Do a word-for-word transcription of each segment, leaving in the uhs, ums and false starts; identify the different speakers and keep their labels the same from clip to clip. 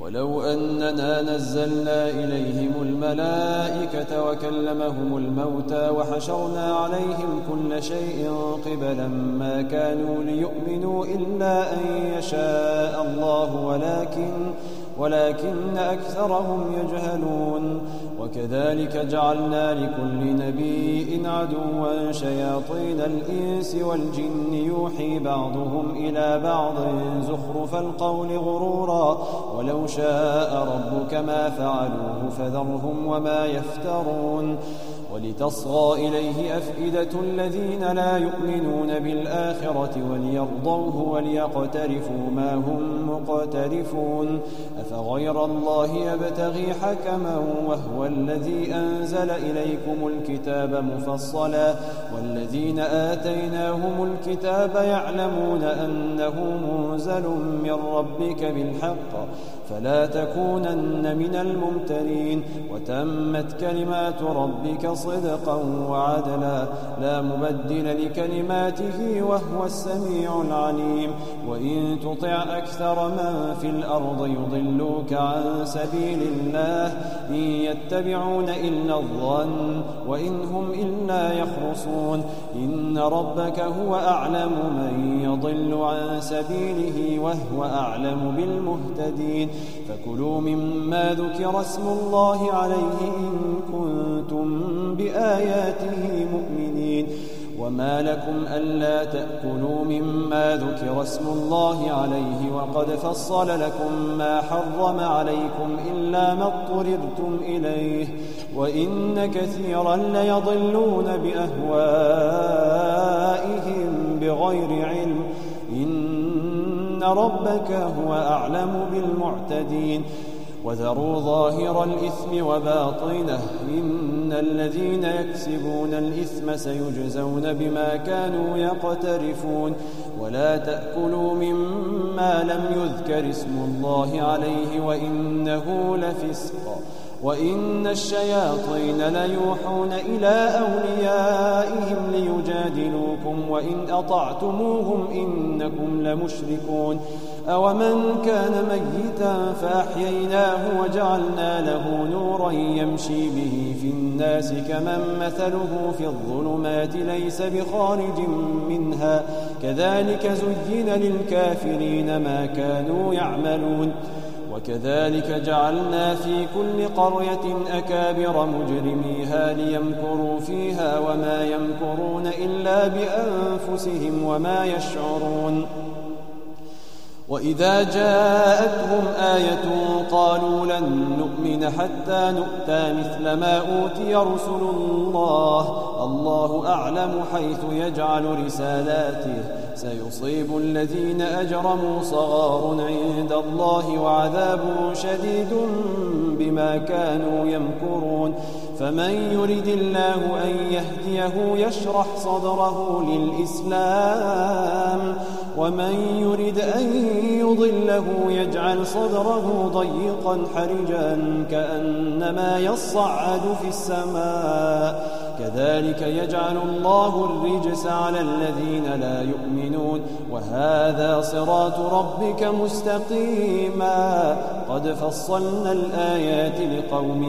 Speaker 1: ولو أننا نزلنا إليهم الملائكة وكلمهم الموتى وحشرنا عليهم كل شيء قبلا ما كانوا ليؤمنوا إلا أن يشاء الله ولكن ولكن أكثرهم يجهلون وكذلك جعلنا لكل نبي عدوا شياطين الإنس والجن يوحي بعضهم إلى بعض زخرف القول غرورا ولو شاء ربك ما فعلوه فذرهم وما يفترون ولتصغى إليه أفئدة الذين لا يؤمنون بالآخرة وليرضوه وليقترفوا ما هم مقترفون أفغير الله يبتغي حكما وهو الذي أنزل إليكم الكتاب مفصلا والذين آتيناهم الكتاب يعلمون أنه منزل من ربك بالحق فلا تكونن من الممترين وتمت كلمات ربك صدقا وعدلا لا مبدل لكلماته وهو السميع العليم وإن تطع أكثر من في الأرض يضلوك عن سبيل الله إن يتبعون إلا الظن وإن هم إلا يخرصون إن ربك هو أعلم من يضل عن سبيله وهو أعلم بالمهتدين فكلوا مما ذكر اسم الله عليه إن كنتم بآياته مؤمنين وما لكم ألا تأكلوا مما ذكر اسم الله عليه وقد فصل لكم ما حرم عليكم إلا ما اضطررتم إليه وإن كثيرا ليضلون بأهوائهم بغير علم إن ربك هو أعلم بالمعتدين وذروا ظاهر الإثم وباطنه إن الذين يكسبون الإثم سيجزون بما كانوا يقترفون ولا تأكلوا مما لم يذكر اسم الله عليه وإنه لفسق وإن الشياطين ليوحون إلى أوليائهم ليجادلوكم وإن أطعتموهم إنكم لمشركون أومن كان ميتا فأحييناه وجعلنا له نورا يمشي به في الناس كمن مثله في الظلمات ليس بخارج منها كذلك زين للكافرين ما كانوا يعملون وكذلك جعلنا في كل قرية أكابر مجرميها ليمكروا فيها وما يمكرون إلا بأنفسهم وما يشعرون وإذا جاءتهم آية قالوا لن نؤمن حتى نؤتى مثل ما أوتي رسل الله الله أعلم حيث يجعل رسالاته سيصيب الذين أجرموا صغار عند الله وعذاب شديد بما كانوا يمكرون فمن يرد الله أن يهديه يشرح صدره للإسلام ومن يرد أن يضله يجعل صدره ضيقا حرجا كأنما يصعد في السماء كذلك يجعل الله الرجس على الذين لا يؤمنون وهذا صراط ربك مستقيما قد فصلنا الآيات لقوم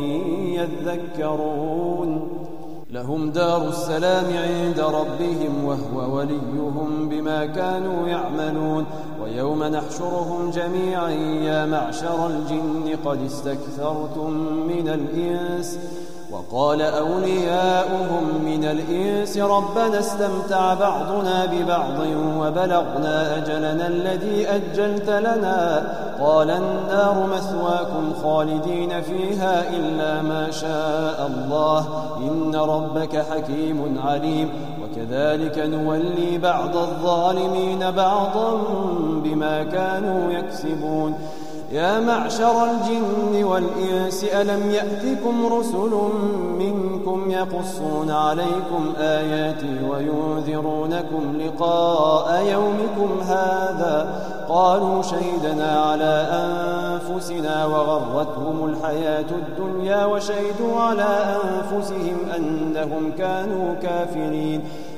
Speaker 1: يذكرون لهم دار السلام عند ربهم وهو وليهم بما كانوا يعملون ويوم نحشرهم جميعا يا معشر الجن قد استكثرتم من الإنس وقال أولياؤهم من الإنس ربنا استمتع بعضنا ببعض وبلغنا أجلنا الذي أجلت لنا قال النار مثواكم خالدين فيها إلا ما شاء الله إن ربك حكيم عليم وكذلك نولي بعض الظالمين بعضا بما كانوا يكسبون يا معشر الجن والإنس ألم يأتكم رسل منكم يقصون عليكم آياتي وينذرونكم لقاء يومكم هذا قالوا شهدنا على أنفسنا وغرتهم الحياة الدنيا وشهدوا على أنفسهم أنهم كانوا كافرين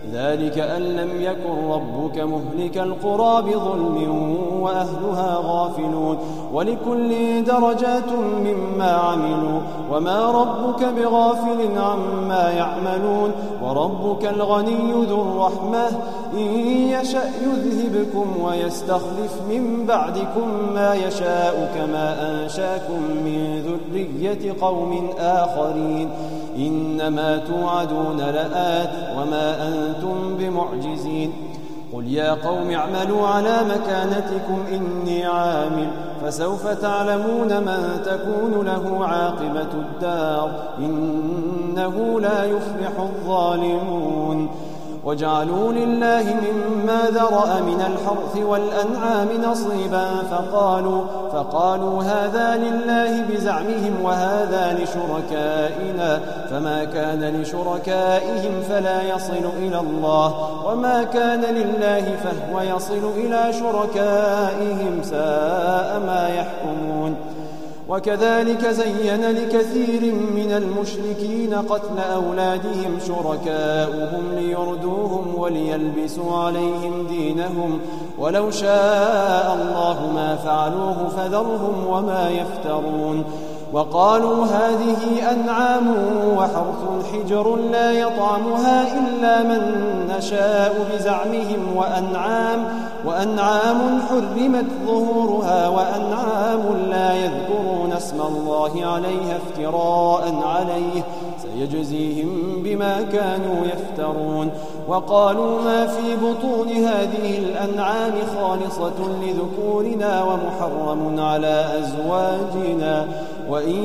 Speaker 1: ذلك أن لم يكن ربك مهلك القرى بظلم وأهلها غافلون ولكل درجات مما عملوا وما ربك بغافل عما يعملون وربك الغني ذو الرحمة إن يشأ يذهبكم ويستخلف من بعدكم ما يشاء كما أنشاكم من ذرية قوم آخرين إنما توعدون لآت وما أنتم بمعجزين قل يا قوم اعملوا على مكانتكم إني عامل فسوف تعلمون من تكون له عاقبة الدار إنه لا يفلح الظالمون وجعلوا لله مما ذرأ من الحرث والأنعام نصيبا فقالوا, فقالوا هذا لله بزعمهم وهذا لشركائنا فما كان لشركائهم فلا يصل إلى الله وما كان لله فهو يصل إلى شركائهم ساء ما يحكمون وكذلك زين لكثير من المشركين قتل أولادهم شركاؤهم ليردوهم وليلبسوا عليهم دينهم ولو شاء الله ما فعلوه فذرهم وما يفترون وقالوا هذه أنعام وحرث حجر لا يطعمها إلا من نشاء بزعمهم وأنعام, وأنعام حرمت ظهورها وأنعام لا يذكرون اسم الله عليها افتراء عليه سيجزيهم بما كانوا يفترون وقالوا ما في بطون هذه الأنعام خالصة لذكورنا ومحرم على أزواجنا وإن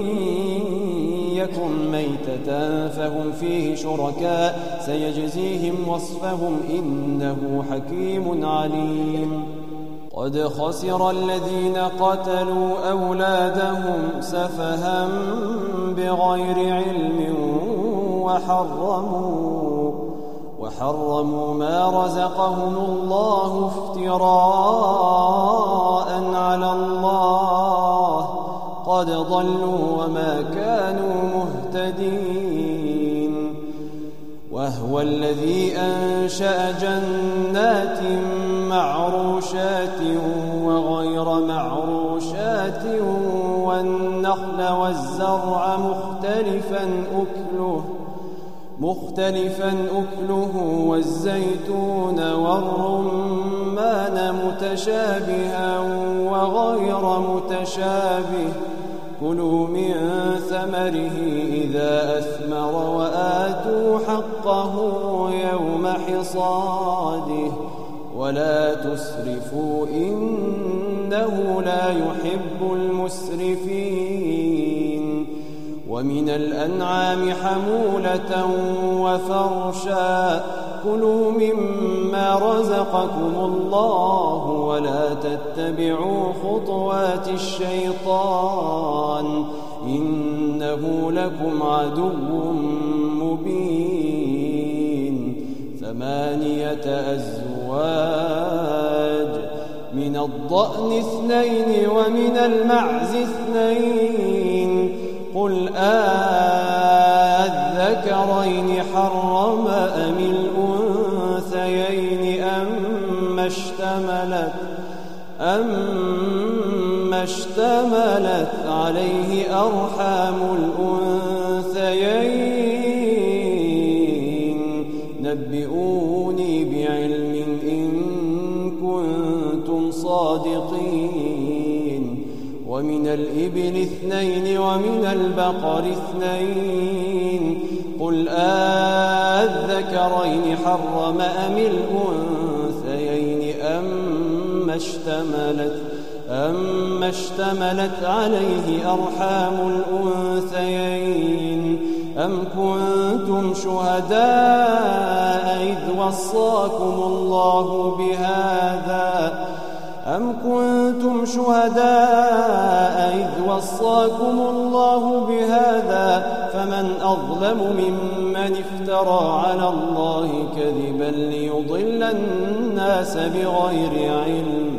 Speaker 1: يكن ميتة فهم فيه شركاء سيجزيهم وصفهم إنه حكيم عليم قد خسر الذين قتلوا أولادهم سفها بغير علم وحرموا, وحرموا ما رزقهم الله افتراء على الله قد ضلوا وما كانوا مهتدين وهو الذي أنشأ جنات معروشات وغير معروشات والنخل والزرع مختلفا أكله مختلفا أكله والزيتون والرمان متشابها وغير متشابه كلوا من ثمره إذا أثمر وآتوا حقه يوم حصاده ولا تسرفوا إنه لا يحب المسرفين ومن الأنعام حمولة وفرشا كلوا مما رزقكم الله ولا تتبعوا خطوات الشيطان إنه لكم عدو مبين ثمانية أزواج من الضأن اثنين ومن المعز اثنين قل آذكرين حرم أم الأنثيين أما اشتملت أما اشتملت عليه أرحام الأنثيين نبئوني بعلم إن كنتم صادقين ومن الإبل اثنين ومن البقر اثنين قل آذكرين حرم أم الأنثيين أما اشتملت أما اشتملت عليه أرحام الأنثيين أم كنتم شهداء إذ وصاكم الله بهذا أم كنتم شهداء إذ وصاكم الله بهذا فمن أظلم ممن افترى على الله كذبا ليضل الناس بغير علم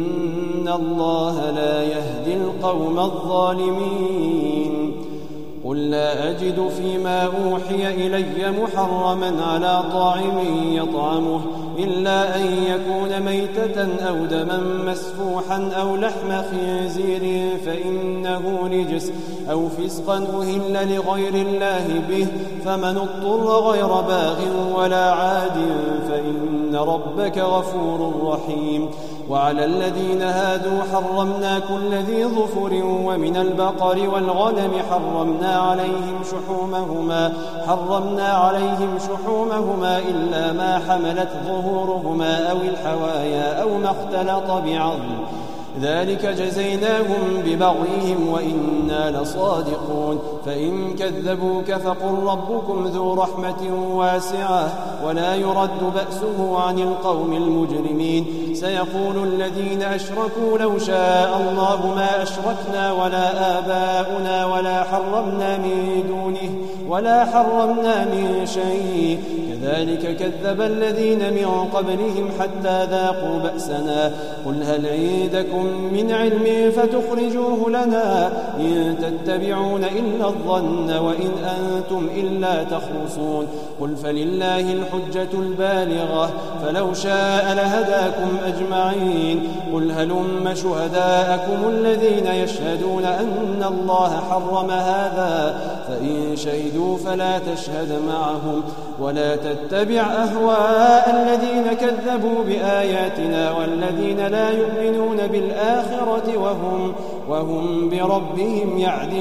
Speaker 1: إن الله لا يهدي القوم الظالمين قل قل لا أجد فيما أوحي إلي محرما على طاعم يطعمه إلا أن يكون ميتة أو دما مسفوحا أو لحم خنزير فإنه رجس أو فسقا أهل لغير الله به فمن اضطر غير باغ ولا عاد فإن ربك غفور رحيم. وعلى الذين هادوا حرمنا كل ذي ظفر ومن البقر والغنم حرمنا عليهم شحومهما حرمنا عليهم شحومهما إلا ما حملت ظهورهما أو الحوايا أو ما اختلط بعظم ذلك جزيناهم ببغيهم وإنا لصادقون. فإن كذبوك فقل ربكم ذو رحمة واسعة ولا يرد بأسه عن القوم المجرمين. سيقول الذين أشركوا لو شاء الله ما أشركنا ولا آباؤنا ولا حرمنا من دونه ولا حرمنا من شيء كذلك كذب الذين من قبلهم حتى ذاقوا بأسنا. قل هل عندكم من علم فتخرجوه لنا إن تتبعون إلا الظن وإن أنتم إلا تخرصون. قل فلله الحجة البالغة فلو شاء لهداكم أجمعين. قل هلم شهداءكم الذين يشهدون أن الله حرم هذا فإن شهدوا فلا تشهد معهم ولا تتبع أهواء الذين كذبوا بآياتنا والذين لا يؤمنون بالآخرة وهم, وهم بربهم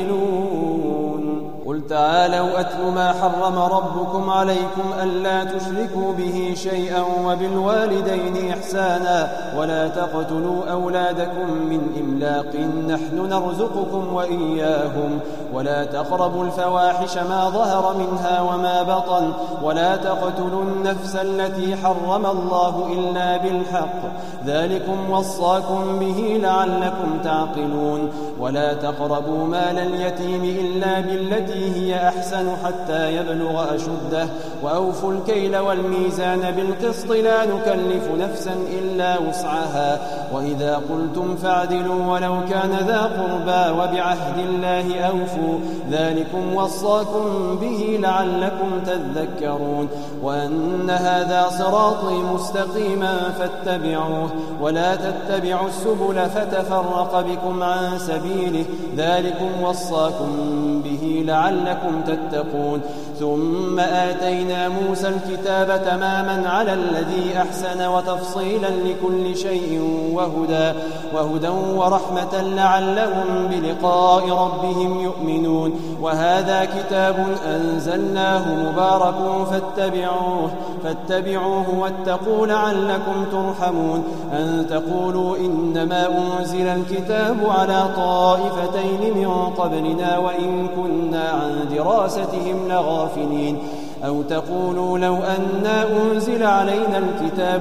Speaker 1: يعدلون. قل تعالوا أتل ما حرم ربكم عليكم ألا تشركوا به شيئا وبالوالدين إحسانا ولا تقتلوا أولادكم من إملاق نحن نرزقكم وإياهم ولا تقربوا الفواحش ما ظهر منها وما بطن ولا تقتلوا النفس التي حرم الله إلا بالحق ذلكم وصاكم به لعلكم تعقلون. ولا تقربوا مال اليتيم إلا بالتي هي أحسن حتى يبلغ أشده وأوفوا الكيل والميزان بالقسط لا نكلف نفسا إلا وسعها وإذا قلتم فاعدلوا ولو كان ذا قربى وبعهد الله أوفوا ذلكم وصاكم به لعلكم تذكرون. وأن هذا صراطي مستقيما فاتبعوه ولا تتبعوا السبل فتفرق بكم عن سبيله ذلكم وصاكم به لعلكم تتقون. ثم آتينا موسى الكتاب تماما على الذي أحسن وتفصيلا لكل شيء وهدى, وهدى ورحمة لعلهم بلقاء ربهم يؤمنون. وهذا كتاب أنزلناه مبارك فاتبعوه, فاتبعوه واتقوا لعلكم ترحمون. أن تقولوا إنما أنزل الكتاب على طائفتين من قبلنا وإن كنا عن دراستهم لغافلين. أو تقولوا لو أنا أنزل علينا الكتاب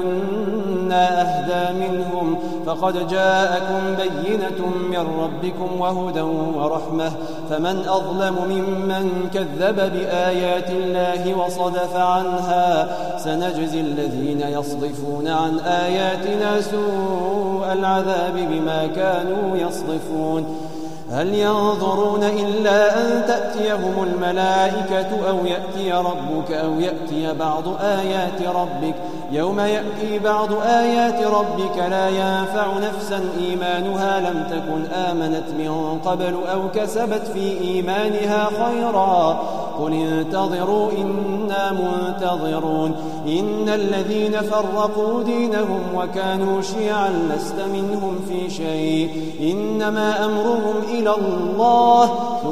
Speaker 1: لكنا أهدى منهم فقد جاءكم بينة من ربكم وهدى ورحمة فمن أظلم ممن كذب بآيات الله وصدف عنها سنجزي الذين يصدفون عن آياتنا سوء العذاب بما كانوا يصدفون. هل ينظرون إلا أن تأتيهم الملائكة أو يأتي ربك أو يأتي بعض آيات ربك يوم يأتي بعض آيات ربك لا ينفع نفسا إيمانها لم تكن آمنت من قبل أو كسبت في إيمانها خيرا قل انتظروا إنا منتظرون. إن الذين فرقوا دينهم وكانوا شيعا لست منهم في شيء إنما أمرهم إلى الله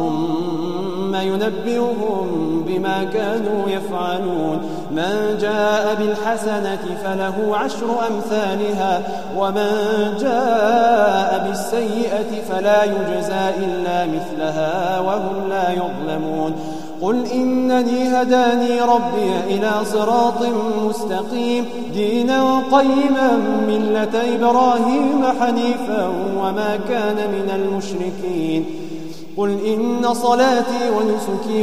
Speaker 1: ثم ينبئهم بما كانوا يفعلون. من جاء بالحسنة فله عشر أمثالها ومن جاء بالسيئة فلا يجزى إلا مثلها وهم لا يظلمون. قل إنني هداني ربي إلى صراط مستقيم دينا قيما ملة إبراهيم حنيفا وما كان من المشركين. قل إن صلاتي ونسكي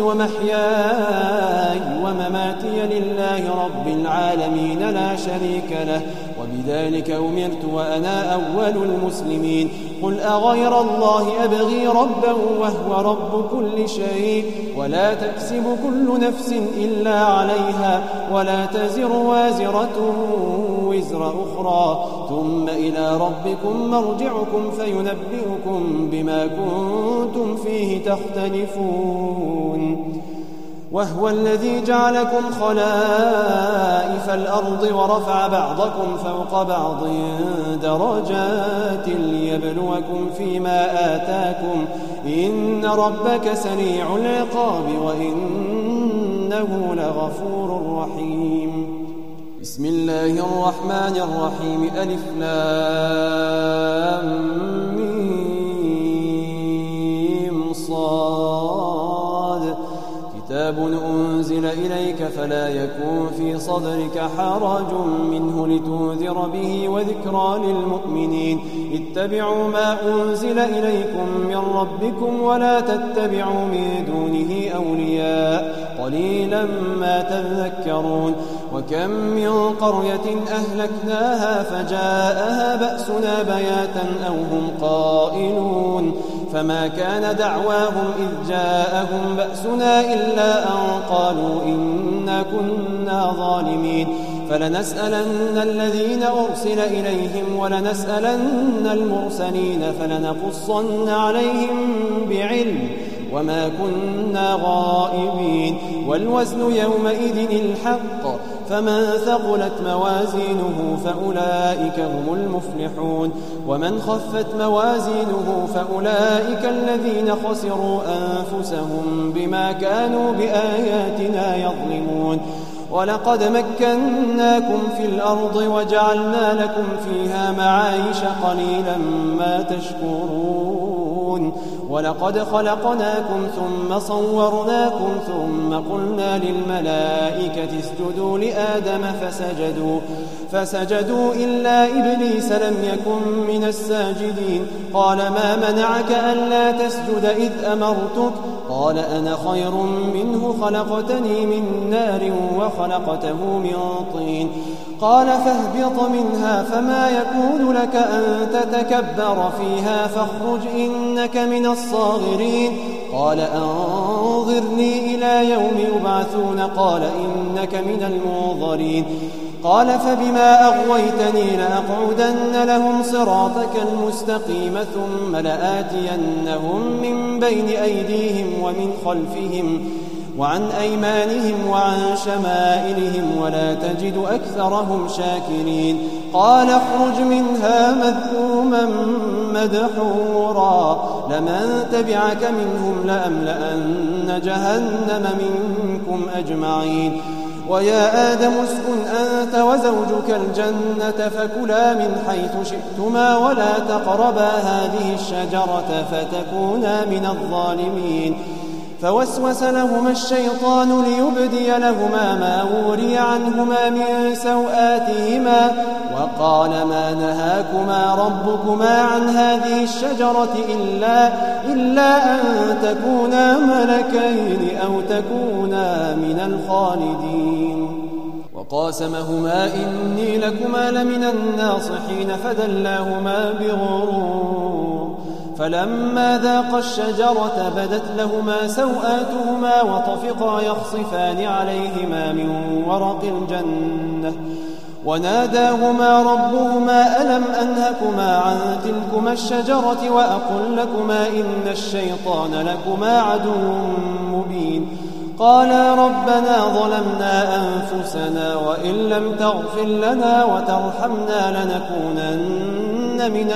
Speaker 1: ومحياي ومماتي لله رب العالمين لا شريك له وبذلك أمرت وأنا أول المسلمين قل أغير الله أبغي ربا وهو رب كل شيء ولا تكسب كل نفس إلا عليها ولا تزر وازرة وزر أخرى ثم إلى ربكم مرجعكم فينبئكم بما كنتم فيه تختلفون وهو الذي جعلكم خلائف الأرض ورفع بعضكم فوق بعض درجات ليبلوكم فيما آتاكم إن ربك سريع العقاب وإنه لغفور رحيم بسم الله الرحمن الرحيم ألف لام ميم صاد كتاب أنزل إليك فلا يكون في صدرك حرج منه لتنذر به وذكرى للمؤمنين اتبعوا ما أنزل إليكم من ربكم ولا تتبعوا من دونه أولياء قليلا ما تذكرون وكم من قرية أهلكناها فجاءها بأسنا بياتا أو هم قائلون فما كان دعواهم إذ جاءهم بأسنا إلا أن قالوا إنا كنا ظالمين فلنسألن الذين أرسل إليهم ولنسألن المرسلين فلنقصن عليهم بعلم وما كنا غائبين والوزن يومئذ الحق فمن ثقلت موازينه فأولئك هم المفلحون ومن خفت موازينه فأولئك الذين خسروا أنفسهم بما كانوا بآياتنا يظلمون ولقد مكناكم في الأرض وجعلنا لكم فيها معايش قليلا ما تشكرون ولقد خلقناكم ثم صورناكم ثم قلنا للملائكة اسجدوا لآدم فسجدوا فسجدوا إلا إبليس لم يكن من الساجدين قال ما منعك ألا تسجد إذ أمرتك قال أنا خير منه خلقتني من نار وخلقته من طين قال فاهبط منها فما يكون لك أن تتكبر فيها فاخرج إنك من الصاغرين قال أنظرني إلى يوم يبعثون قال إنك من المنظرين قال فبما أغويتني لأقعدن لهم صراطك المستقيم ثم لآتينهم من بين أيديهم ومن خلفهم وعن أيمانهم وعن شمائلهم ولا تجد أكثرهم شاكرين قال اخرج منها مذءوما مدحورا لمن تبعك منهم لأملأن جهنم منكم أجمعين ويا آدم اسكن أنت وزوجك الجنة فكلا من حيث شئتما ولا تقربا هذه الشجرة فتكونا من الظالمين فوسوس لهما الشيطان ليبدي لهما ما وري عنهما من سوآتهما وقال ما نهاكما ربكما عن هذه الشجرة إلا, إلا أن تكونا ملكين أو تكونا من الخالدين وقاسمهما إني لكما لمن الناصحين فدلاهما بغرور فلما ذاقا الشجرة بدت لهما سوآتهما وطفقا يخصفان عليهما من ورق الجنة وناداهما ربهما ألم أنهكما عن تلكما الشجرة وأقل لكما إن الشيطان لكما عدو مبين قالا ربنا ظلمنا أنفسنا وإن لم تغفر لنا وترحمنا لنكونن من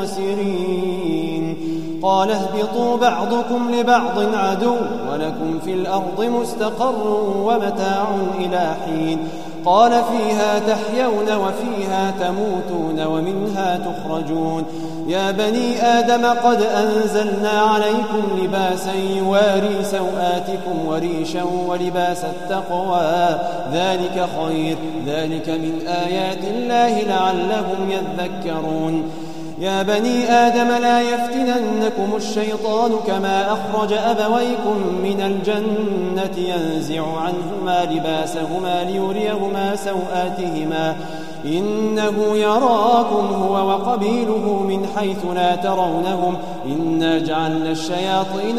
Speaker 1: الخاسرين قال اهبطوا بعضكم لبعض عدو ولكم في الأرض مستقر ومتاع إلى حين قال فيها تحيون وفيها تموتون ومنها تخرجون يا بني آدم قد أنزلنا عليكم لباسا يواري سوآتكم وريشا ولباس التقوى ذلك خير ذلك من آيات الله لعلهم يذكرون يا بني آدم لا يفتننكم الشيطان كما أخرج أبويكم من الجنة ينزع عنهما لباسهما ليريهما سوآتهما إنه يراكم هو وقبيله من حيث لا ترونهم إنا جعلنا الشياطين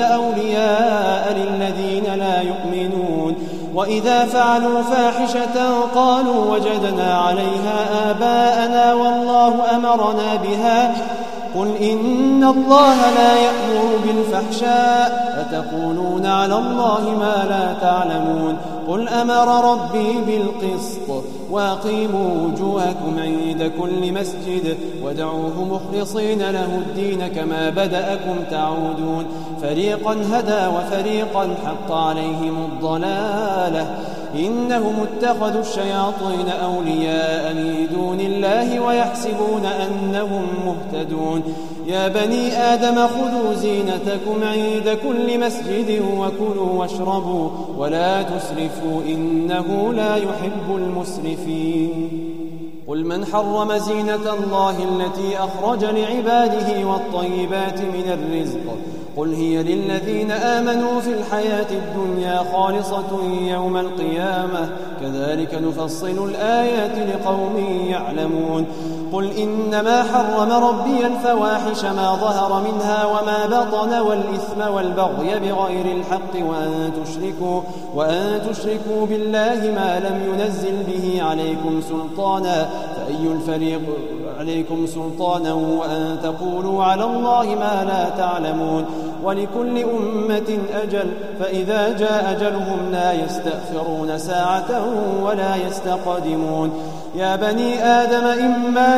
Speaker 1: أولياء للذين لا يؤمنون وإذا فعلوا فاحشة قالوا وجدنا عليها آباءنا والله أمرنا بها قل إن الله لا يأمر بالفحشاء أتقولون على الله ما لا تعلمون قل أمر ربي بالقسط وأقيموا وجوهكم عند كل مسجد ودعوه مخلصين له الدين كما بدأكم تعودون فريقا هدى وفريقا حق عليهم الضلالة إنهم اتخذوا الشياطين أولياء من دون الله ويحسبون أنهم مهتدون يا بني آدم خذوا زينتكم عند كل مسجد وكلوا واشربوا ولا تسرفوا إنه لا يحب المسرفين قل من حرم زينة الله التي أخرج لعباده والطيبات من الرزق قل هي للذين آمنوا في الحياة الدنيا خالصة يوم القيامة كذلك نفصل الآيات لقوم يعلمون قل إنما حرم ربي الفواحش ما ظهر منها وما بطن والإثم والبغي بغير الحق وأن تشركوا, وأن تشركوا بالله ما لم ينزل به عليكم سلطانا فأي الفريق عليكم سلطانا وأن تقولوا على الله ما لا تعلمون ولكل أمة أجل فإذا جاء أجلهم لا يستأخرون ساعة ولا يستقدمون يا بني آدم إما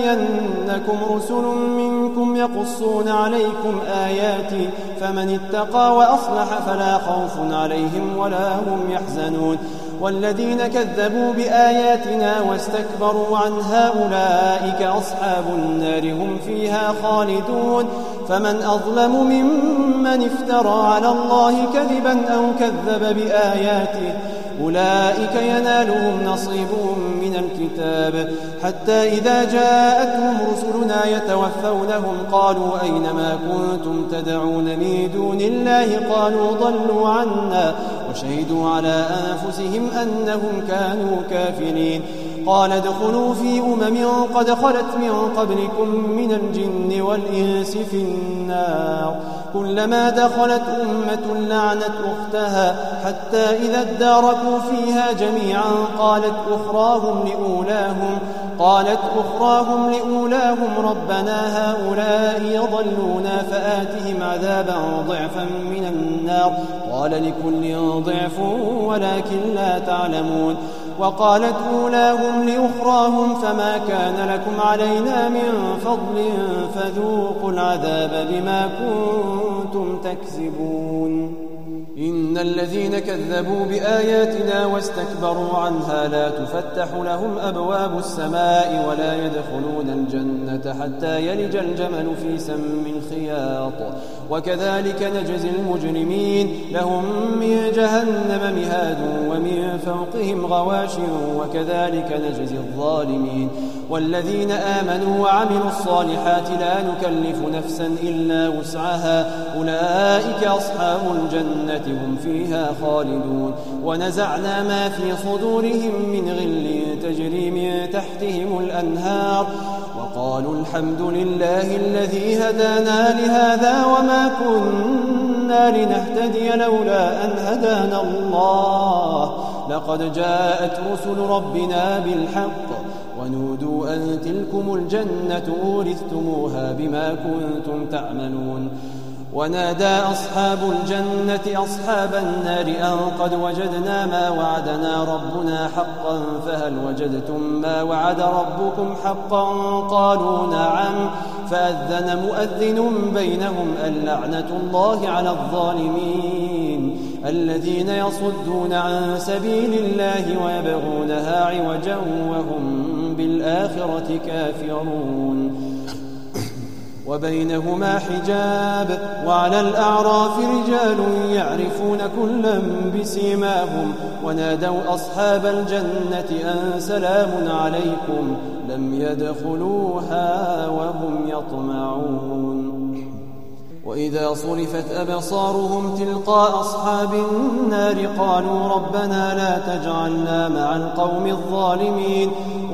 Speaker 1: يأتينكم رسل منكم يقصون عليكم آياتي فمن اتقى وأصلح فلا خوف عليهم ولا هم يحزنون والذين كذبوا بآياتنا واستكبروا عنها أولئك أصحاب النار هم فيها خالدون فمن أظلم ممن افترى على الله كذبا أو كذب بآياته أولئك ينالهم نصيبهم من الكتاب حتى إذا جاءتهم رسلنا يتوفونهم قالوا أين ما كنتم تدعون من دون الله قالوا ضلوا عنا وشهدوا على أنفسهم أنهم كانوا كافرين قال ادخلوا في أمم قد خلت من قبلكم من الجن والإنس في النار كلما دخلت أمة لعنت أختها حتى إذا اداركوا فيها جميعا قالت أخراهم لأولاهم قالت أخراهم لأولاهم ربنا هؤلاء يضلونا فآتهم عذابا ضعفا من النار قال لكل ضعف ولكن لا تعلمون وقالت أولاهم لأخراهم فما كان لكم علينا من فضل فذوقوا العذاب بما كنتم تكسبون إن الذين كذبوا بآياتنا واستكبروا عنها لا تفتح لهم أبواب السماء ولا يدخلون الجنة حتى يلج الجمل في سم الخياط وكذلك نجزي المجرمين لهم من جهنم مهاد ومن فوقهم غواش وكذلك نجزي الظالمين والذين آمنوا وعملوا الصالحات لا نكلف نفسا إلا وسعها أولئك أصحاب الجنة هم فيها خالدون ونزعنا ما في صدورهم من غل تجري من تحتهم الأنهار وقالوا الحمد لله الذي هدانا لهذا وما كنا لنهتدي لولا أن هدانا الله لقد جاءت رسل ربنا بالحق ونودوا أن تلكم الجنة أورثتموها بما كنتم تعملون ونادى أصحاب الجنة أصحاب النار أن قد وجدنا ما وعدنا ربنا حقا فهل وجدتم ما وعد ربكم حقا قالوا نعم فأذن مؤذن بينهم اللعنة الله على الظالمين الذين يصدون عن سبيل الله ويبغونها عوجا وهم بالآخرة كافرون وبينهما حجاب وعلى الأعراف رجال يعرفون كلا بسيماهم ونادوا أصحاب الجنة أن سلام عليكم لم يدخلوها وهم يطمعون وإذا صرفت أبصارهم تلقاء أصحاب النار قالوا ربنا لا تجعلنا مع القوم الظالمين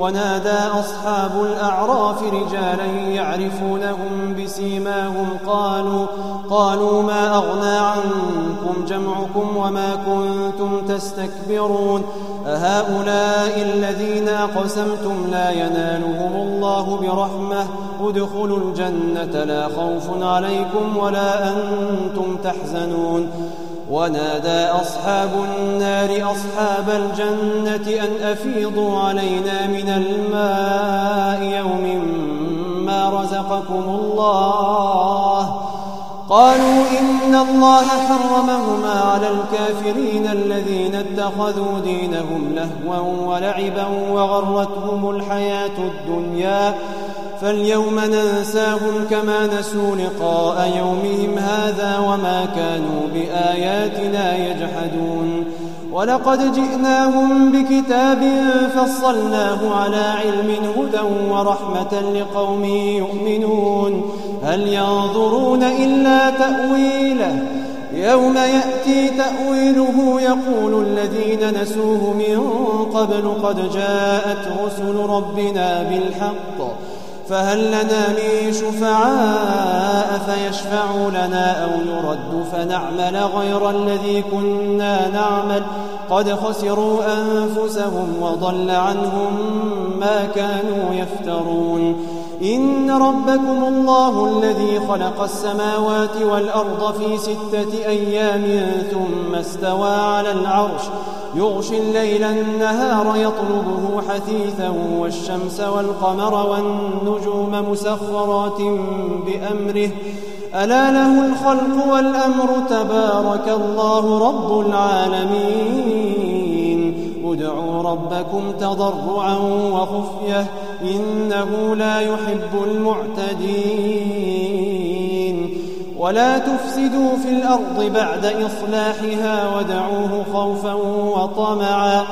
Speaker 1: ونادى أصحاب الأعراف رجالا يعرفونهم بسيماهم قالوا, قالوا ما أغنى عنكم جمعكم وما كنتم تستكبرون أهؤلاء الذين أقسمتم لا ينالهم الله برحمة ادخلوا الجنة لا خوف عليكم ولا أنتم تحزنون ونادى أصحاب النار أصحاب الجنة أن أفيضوا علينا من الماء يوم ما رزقكم الله قالوا إن الله حرمهما على الكافرين الذين اتخذوا دينهم لهوا ولعبا وغرتهم الحياة الدنيا فاليوم ننساهم كما نسوا لقاء يومهم هذا وما كانوا بآياتنا يجحدون ولقد جئناهم بكتاب فصلناه على علم هدى ورحمة لقوم يؤمنون هل ينظرون إلا تأويله يوم يأتي تأويله يقول الذين نسوه من قبل قد جاءت رسل ربنا بالحق فهل لنا من شفعاء فيشفعوا لنا أو نرد فنعمل غير الذي كنا نعمل قد خسروا أنفسهم وضل عنهم ما كانوا يفترون إن ربكم الله الذي خلق السماوات والأرض في ستة أيام ثم استوى على العرش يغشي الليل النهار يطلبه حثيثا والشمس والقمر والنجوم مسخرات بأمره ألا له الخلق والأمر تبارك الله رب العالمين ادعوا ربكم تضرعا وخفية إنه لا يحب المعتدين ولا تفسدوا في الأرض بعد إصلاحها ودعوه خوفا وطمعا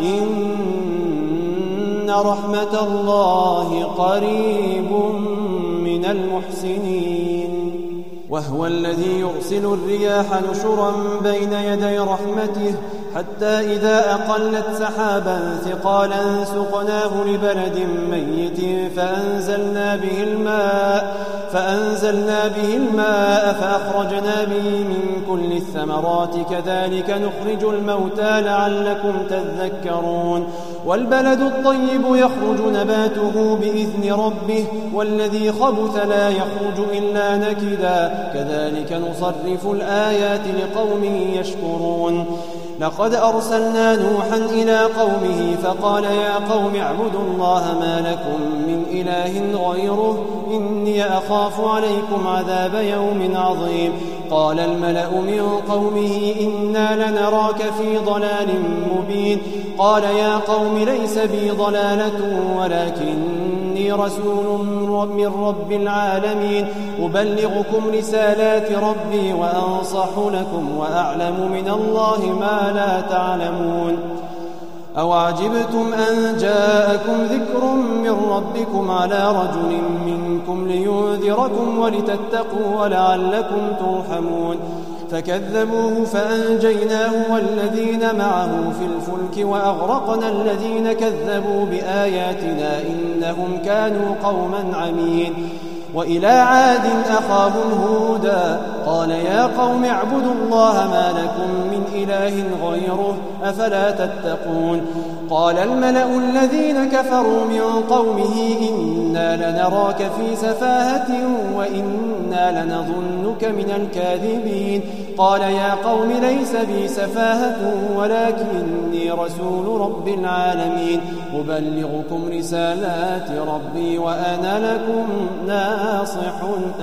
Speaker 1: إن رحمة الله قريب من المحسنين وهو الذي يرسل الرياح نشرا بين يدي رحمته حتى إذا أقلت سحابا ثقالا سقناه لبلد ميت فأنزلنا به الماء فأنزلنا به الماء فأخرجنا به من كل الثمرات كذلك نخرج الموتى لعلكم تذكرون والبلد الطيب يخرج نباته بإذن ربه والذي خبث لا يخرج إلا نكدا كذلك نصرف الآيات لقوم يشكرون لقد أرسلنا نوحا إلى قومه فقال يا قوم اعبدوا الله ما لكم من إله غيره إني أخاف عليكم عذاب يوم عظيم قال الملأ من قومه إنا لنراك في ضلال مبين قال يا قوم ليس بي ضلالة ولكني رسول من رب العالمين أبلغكم رسالات ربي وأنصح لكم وأعلم من الله ما لا تعلمون أو عجبتم أن جاءكم ذكر من ربكم على رجل منكم لينذركم ولتتقوا ولعلكم ترحمون فكذبوه فأنجيناه والذين معه في الفلك وأغرقنا الذين كذبوا بآياتنا إنهم كانوا قوما عمين وإلى عاد أخاهم هودا قال يا قوم اعبدوا الله ما لكم من إله غيره أفلا تتقون قال الملأ الذين كفروا من قومه إنا لنراك في سفاهة وإنا لنظنك من الكاذبين قال يا قوم ليس بي سفاهة ولكني رسول رب العالمين أبلغكم رسالات ربي وأنا لكم ناصح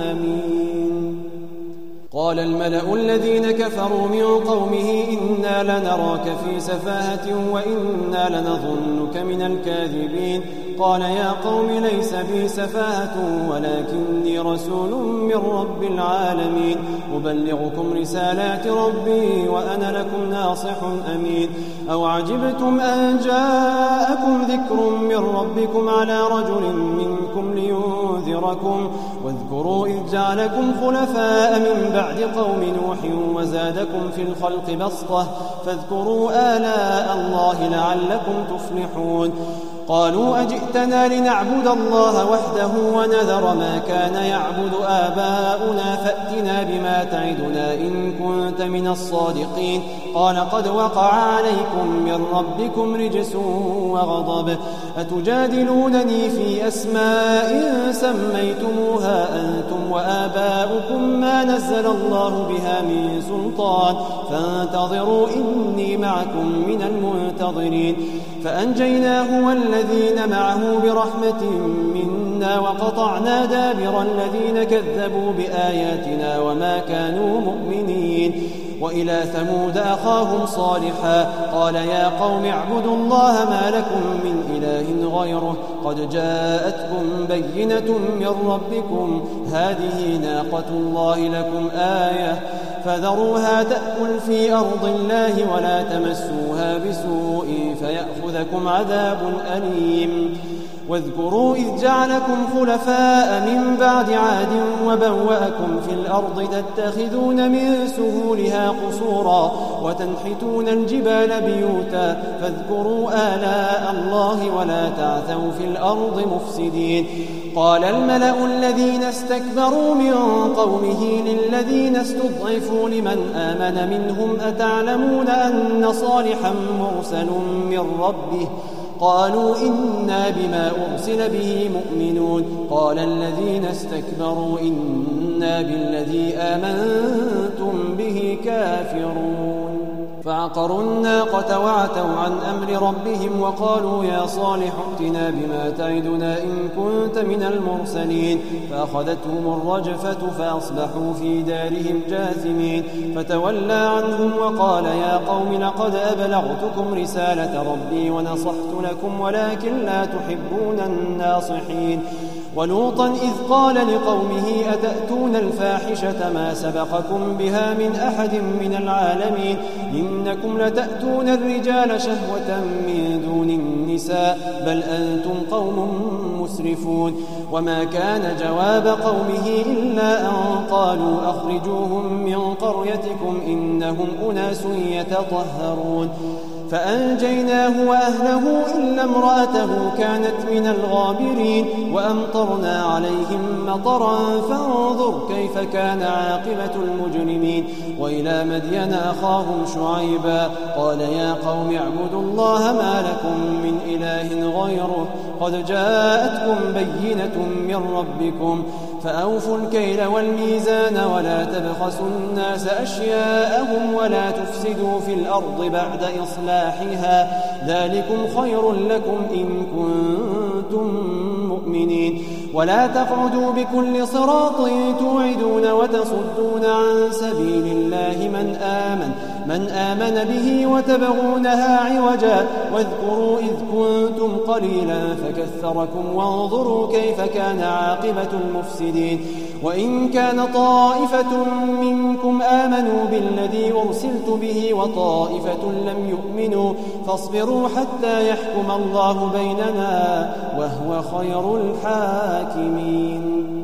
Speaker 1: أمين قال الملأ الذين كفروا من قومه إنا لنراك في سفاهة وإنا لنظنك من الكاذبين قال يا قوم ليس بي سفاهة ولكني رسول من رب العالمين أبلغكم رسالات ربي وأنا لكم ناصح أمين أو عجبتم أن جاءكم ذكر من ربكم على رجل منكم لينذركم واذكروا إذ جعلكم خلفاء من بعد قوم نوح وزادكم في الخلق بسطة فاذكروا آلاء الله لعلكم تفلحون قالوا أجئتنا لنعبد الله وحده ونذر ما كان يعبد آباؤنا فأتنا بما تعدنا إن كنت من الصادقين قال قد وقع عليكم من ربكم رجس وغضب أتجادلونني في أسماء سميتموها أنتم وآباؤكم ما نزل الله بها من سلطان فانتظروا إني معكم من المنتظرين فأنجيناه والذين معه برحمة منا وقطعنا دابر الذين كذبوا بآياتنا وما كانوا مؤمنين وإلى ثمود أخاهم صالحا قال يا قوم اعبدوا الله ما لكم من إله غيره قد جاءتكم بينة من ربكم هذه ناقة الله لكم آية فذروها تأكل في أرض الله ولا تمسوها بسوء فيأخذكم عذاب أليم واذكروا إذ جعلكم خلفاء من بعد عاد وبوأكم في الأرض تتخذون من سهولها قصورا وتنحتون الجبال بيوتا فاذكروا آلاء الله ولا تعثوا في الأرض مفسدين قال الملأ الذين استكبروا من قومه للذين استضعفوا لمن آمن منهم أتعلمون أن صالحا مرسل من ربه قالوا إنا بما أرسل به مؤمنون قال الذين استكبروا إنا بالذي آمنتم به كافرون فعقروا الناقة وعتوا عن أمر ربهم وقالوا يا صالح ائتنا بما تعدنا إن كنت من المرسلين فأخذتهم الرجفة فأصبحوا في دارهم جاثمين فتولى عنهم وقال يا قوم لقد أبلغتكم رسالة ربي ونصحت لكم ولكن لا تحبون الناصحين ولوطا إذ قال لقومه أتأتون الفاحشة ما سبقكم بها من أحد من العالمين إنكم لتأتون الرجال شهوة من دون النساء بل أنتم قوم مسرفون وما كان جواب قومه إلا أن قالوا أخرجوهم من قريتكم إنهم أناس يتطهرون فأنجيناه وأهله إلا امرأته كانت من الغابرين وأمطرنا عليهم مطرا فانظر كيف كان عاقبة المجرمين وإلى مدين أخاهم شعيبا قال يا قوم اعبدوا الله ما لكم من إله غيره قد جاءتكم بينة من ربكم فأوفوا الكيل والميزان ولا تبخسوا الناس أشياءهم ولا تفسدوا في الأرض بعد إصلاحها ذلكم خير لكم إن كنتم مؤمنين ولا تقعدوا بكل صراط توعدون وتصدون عن سبيل الله من آمن من آمن به وتبغونها عوجا واذكروا إذ كنتم قليلا فكثركم وانظروا كيف كان عاقبة المفسدين وإن كان طائفة منكم آمنوا بالذي أرسلت به وطائفة لم يؤمنوا فاصبروا حتى يحكم الله بيننا وهو خير الحاكمين.